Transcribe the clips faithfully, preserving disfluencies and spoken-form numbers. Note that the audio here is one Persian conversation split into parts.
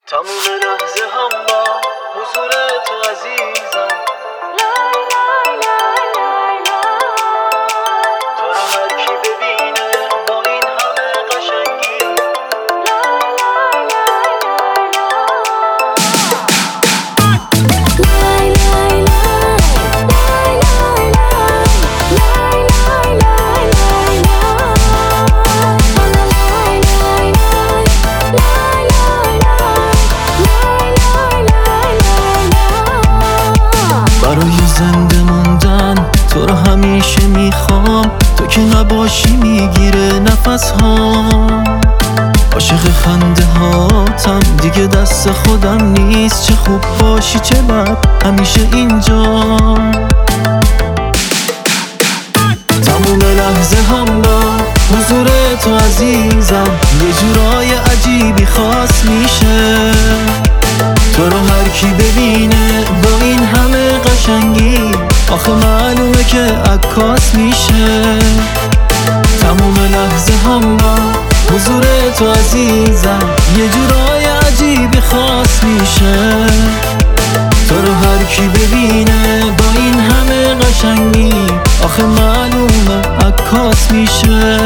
تموم لحظه هم با حضور تو عزیزم، تو رو هر کی ببینه با این همه قشنگی. برای زنده موندن تو رو همیشه میخوام، تو که نباشی میگیره نفس ها. عاشق خنده هاتم دیگه دست خودم نیست، چه خوب باشی چه بد همیشه اینجا. تموم لحظه هم با حضور تو عزیزم، یه جورای عجیبی خاص میشه. تو رو هر کی ببینه با این همه قشنگی، آخه معلومه که عکاس میشه. تموم لحظه هم با حضور تو عزیزم، یه جورای عجیبی خاص میشه. تو رو هر کی ببینه با این همه قشنگی، آخه معلومه عکاس میشه.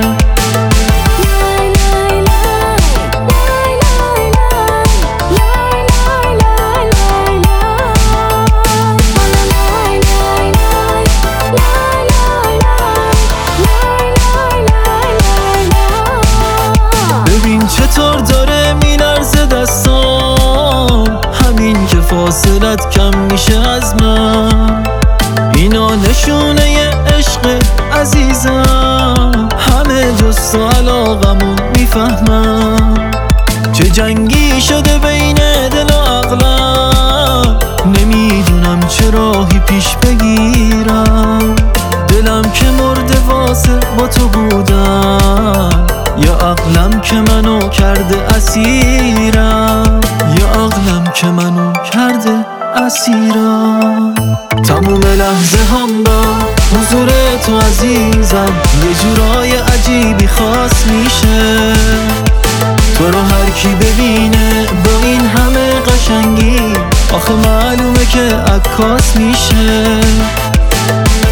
ببین چطور داره میلرزه دستام، همین که فاصلت کم میشه از من. اینا نشونه ی عشق عزیزم، همه جز تو علاقمون میفهمم. چه جنگی شده بین دل و عقلم، نمیدونم چه راهی پیش بگیرم. دلم که مرده واسه با تو بودم، یا عقلم که منو کرده اسیرم، یا عقلم که منو کرده اسیرم. تموم لحظه هم با حضور تو عزیزم، یه جورای عجیبی خاص میشه. تو رو هر کی ببینه با این همه قشنگی، آخه معلومه که عکاس میشه.